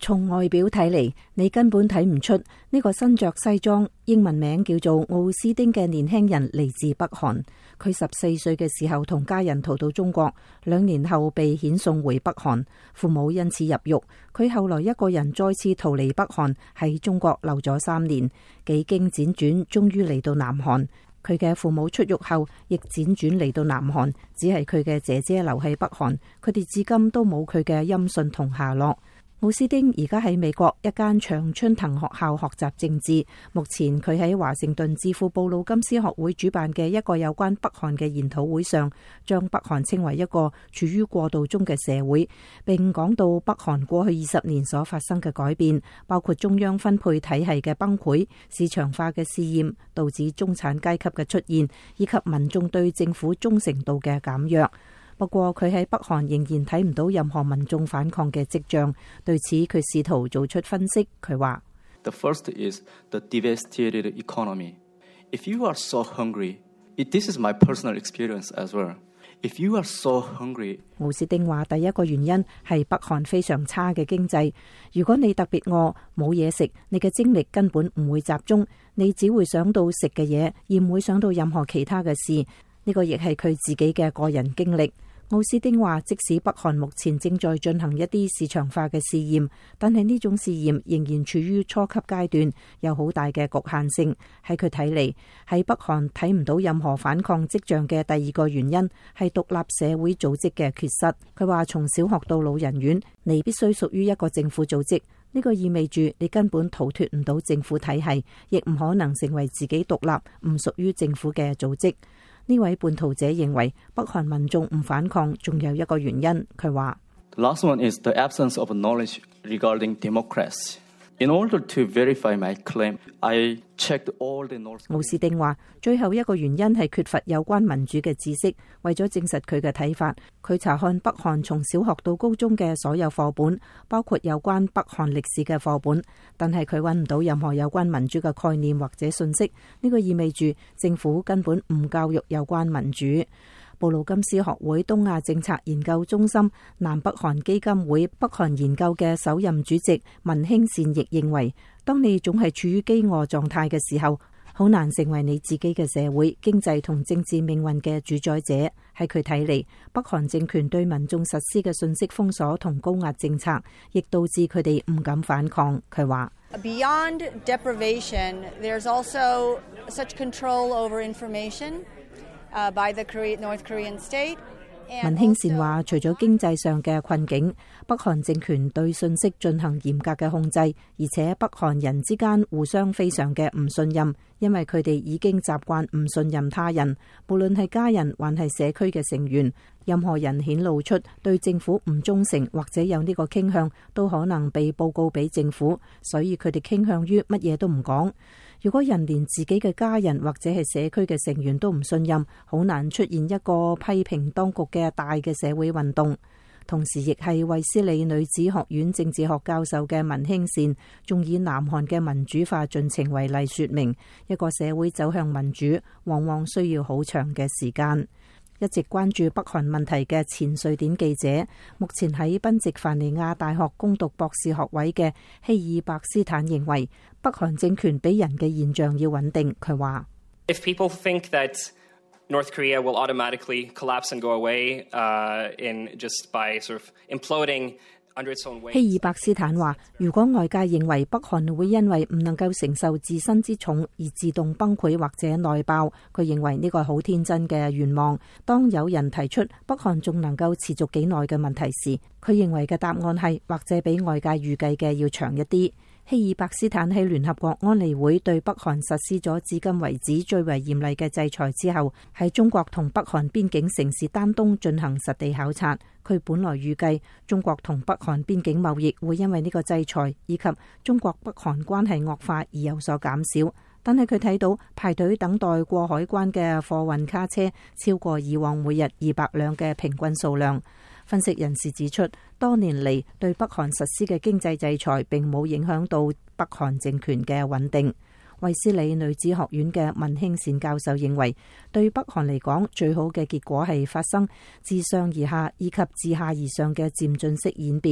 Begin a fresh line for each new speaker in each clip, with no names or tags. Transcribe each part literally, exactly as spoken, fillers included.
從外表睇嚟，你根本睇唔出呢個身着西裝、英文名叫做奧斯丁嘅年輕人嚟自北韓。佢十四歲嘅時候同家人逃到中國，兩年後被遣送回北韓，父母因此入獄。佢後來一個人再次逃離北韓，喺中國留咗三年，幾經輾轉，終於嚟到南韓。佢嘅父母出獄後，亦輾轉嚟到南韓，只係佢嘅姐姐留喺北韓，佢哋至今都冇佢嘅音訊同下落。奧斯丁而家喺美國一間常春藤學校學習政治，目前佢喺華盛頓智庫布魯金斯學會主辦嘅一個有關北韓嘅研討會上，將北韓稱為一個處於過渡中嘅社會，並講到北韓過去二十年所發生嘅改變，包括中央分配體系嘅崩潰、市場化嘅試驗導致中產階級嘅出現，以及民眾對政府忠誠度嘅減弱。不過佢喺北韓仍然睇唔到任何民眾反抗嘅跡象，對此佢試圖做出分析。佢話
：The first is the devastated economy. If you are so hungry, this is my personal experience as well. If you are so hungry，
奧斯丁話第一個原因係北韓非常差嘅經濟。如果你特別餓，冇嘢食，你嘅精力根本唔會集中，你只會想到食嘅嘢，而唔會想到任何其他嘅事。呢個亦係佢自己嘅個人經歷。奧斯丁話，即使北韓目前正在進行一啲市場化嘅試驗，但係呢種試驗仍然處於初級階段，有好大嘅局限性。喺佢睇嚟，喺北韓睇唔到任何反抗跡象嘅第二個原因係獨立社會組織嘅缺失。佢話從小學到老人院，你必須屬於一個政府組織，呢個意味住你根本逃脫唔到政府體系，亦唔可能成為自己獨立唔屬於政府嘅組織。呢位叛逃者認為北韓民眾唔反抗，仲有一個原因。佢話
The last one is the absence of knowledge regarding democracy. In order to verify my claim, I checked all the North.
奧斯丁話，最後一個原因係缺乏有關民主嘅知識。為咗證實佢嘅睇法，佢查看北韓從小學到高中嘅所有課本，包括有關北韓歷史嘅課本，但係佢揾唔到任何有關民主嘅概念或者信息。呢個意味住政府根本唔教育有關民主。布魯金斯學會東亞政策研究中心南北韓基金會北韓研究嘅首任主席文興善亦認為，當你總係處於飢餓狀態嘅時候，好難成為你自己嘅社會、經濟同政治命運嘅主宰者。喺佢睇嚟，北韓政權對民眾實施嘅信息封鎖同高壓政策，亦導致佢哋唔敢反抗。佢話
：Beyond deprivation, there's also such control over information. Uh, by the Korea, North Korean state.
文興善話，除咗經濟上嘅困境，北韓政權對信息進行嚴格嘅控制，而且北韓人之間互相非常嘅唔信任，因為佢哋已經習慣唔信任他人，無論係家人還係社區嘅成員。任何人顯露出對政府唔忠誠或者有呢個傾向，都可能被報告俾政府，所以佢哋傾向於乜嘢都唔講。如果人連自己嘅家人或者係社區嘅成員都唔信任，好難出現一個批評當局嘅大嘅社會運動。同時亦係衛斯理女子學院政治學教授嘅文興善，仲以南韓嘅民主化進程為例，說明一個社會走向民主，往往需要好長嘅時間。一直關注北韓問題嘅前瑞典記者，目前喺賓夕凡尼亞大學攻讀博士學位嘅希爾伯斯坦認為，北韓政權比人嘅現象要穩定。佢話
If people think that North Korea will automatically collapse and go away, uh, in just by sort of imploding under its own weight.
希爾伯斯坦話，如果外界認為北韓會因為唔能夠承受自身之重而自動崩潰或者內爆，佢認為呢個係好天真嘅願望。當有人提出北韓仲能夠持續幾耐嘅問題時，佢認為嘅答案係或者比外界預計嘅要長一啲。希爾伯斯坦喺聯合國安理會對北韓實施咗至今為止最為嚴厲嘅制裁之後，喺中國同北韓邊境城市丹東進行實地考察。佢本來預計中國同北韓邊境貿易會因為呢個制裁以及中國北韓關係惡化而有所減少，但係佢睇到排隊等待過海關嘅貨運卡車超過以往每日二百輛嘅平均數量。分析人士指出，多年嚟對北韓實施嘅經濟制裁並冇影響到北韓政權嘅穩定。衛斯理女子學院嘅文興善教授認為，對北韓嚟講，最好嘅結果係發生自上而下以及自下而上嘅漸進式演變，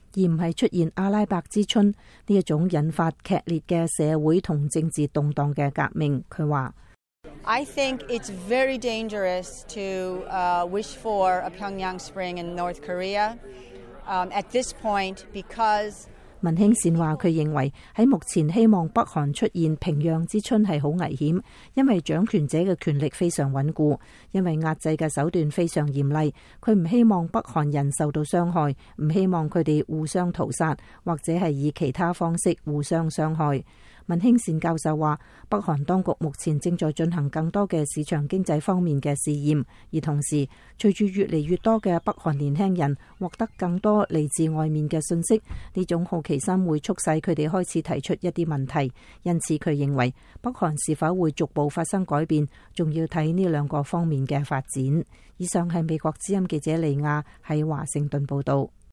而唔係出現阿拉伯之春呢一種引發劇烈嘅社會同政治動盪嘅革命。佢話
I think it's very dangerous to uh, wish for a Pyongyang Spring in North Korea um, at this point because
文興善話，佢認為喺目前希望北韓出現平壤之春係好危險，因為掌權者嘅權力非常穩固，因為壓制嘅手段非常嚴厲。佢唔希望北韓人受到傷害，唔希望佢哋互相屠殺，或者係以其他方式互相傷害。文興善教授話，北韓當局目前正在進行更多嘅市場經濟方面嘅試驗，而同時隨住越嚟越多嘅北韓年輕人獲得更多嚟自外面嘅信息，呢種好奇心會促使佢哋開始提出一啲問題。因此佢認為北韓是否會逐步發生改變，仲要睇呢兩個方面嘅發展。以上係美國之音記者利亞喺華盛頓報道。